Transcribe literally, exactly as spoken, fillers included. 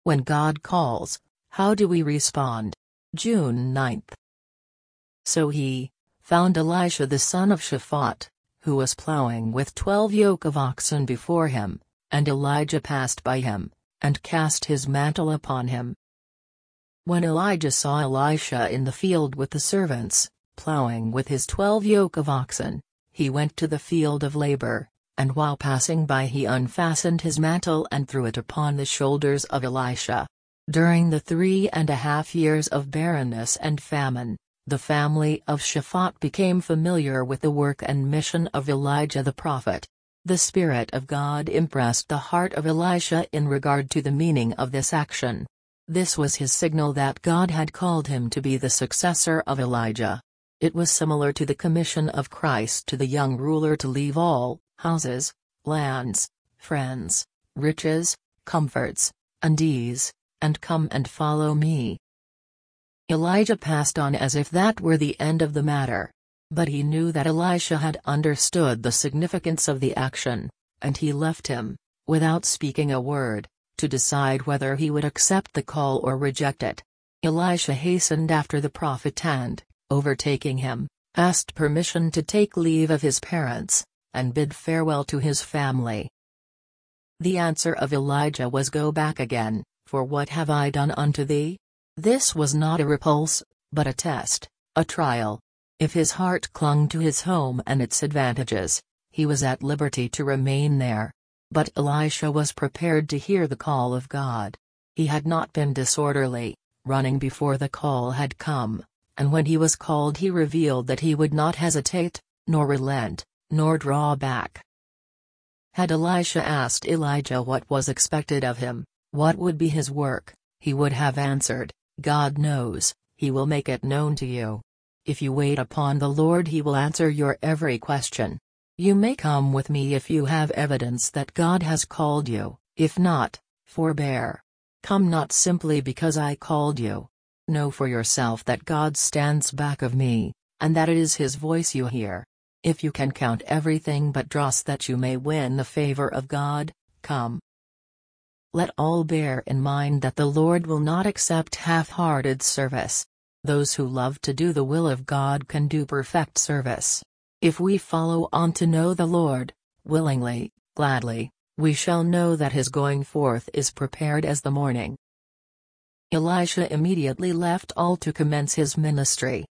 When God calls, how do we respond? June ninth. So he found Elisha the son of Shaphat, who was plowing with twelve yoke of oxen before him, and Elijah passed by him, and cast his mantle upon him. When Elijah saw Elisha in the field with the servants, plowing with his twelve yoke of oxen, he went to the field of labor, and while passing by he unfastened his mantle and threw it upon the shoulders of Elisha. During the three and a half years of barrenness and famine, the family of Shaphat became familiar with the work and mission of Elijah the prophet. The Spirit of God impressed the heart of Elisha in regard to the meaning of this action. This was his signal that God had called him to be the successor of Elijah. It was similar to the commission of Christ to the young ruler to leave all, houses, lands, friends, riches, comforts, and ease, and come and follow me. Elijah passed on as if that were the end of the matter. But he knew that Elisha had understood the significance of the action, and he left him, without speaking a word, to decide whether he would accept the call or reject it. Elisha hastened after the prophet and, overtaking him, asked permission to take leave of his parents, and bid farewell to his family. The answer of Elijah was, "Go back again, for what have I done unto thee?" This was not a repulse, but a test, a trial. If his heart clung to his home and its advantages, he was at liberty to remain there. But Elisha was prepared to hear the call of God. He had not been disorderly, running before the call had come, and when he was called he revealed that he would not hesitate, nor relent, nor draw back. Had Elisha asked Elijah what was expected of him, what would be his work, he would have answered, "God knows, he will make it known to you. If you wait upon the Lord, he will answer your every question. You may come with me if you have evidence that God has called you, if not, forbear. Come not simply because I called you. Know for yourself that God stands back of me, and that it is his voice you hear. If you can count everything but dross that you may win the favor of God, come." Let all bear in mind that the Lord will not accept half-hearted service. Those who love to do the will of God can do perfect service. If we follow on to know the Lord, willingly, gladly, we shall know that his going forth is prepared as the morning. Elisha immediately left all to commence his ministry.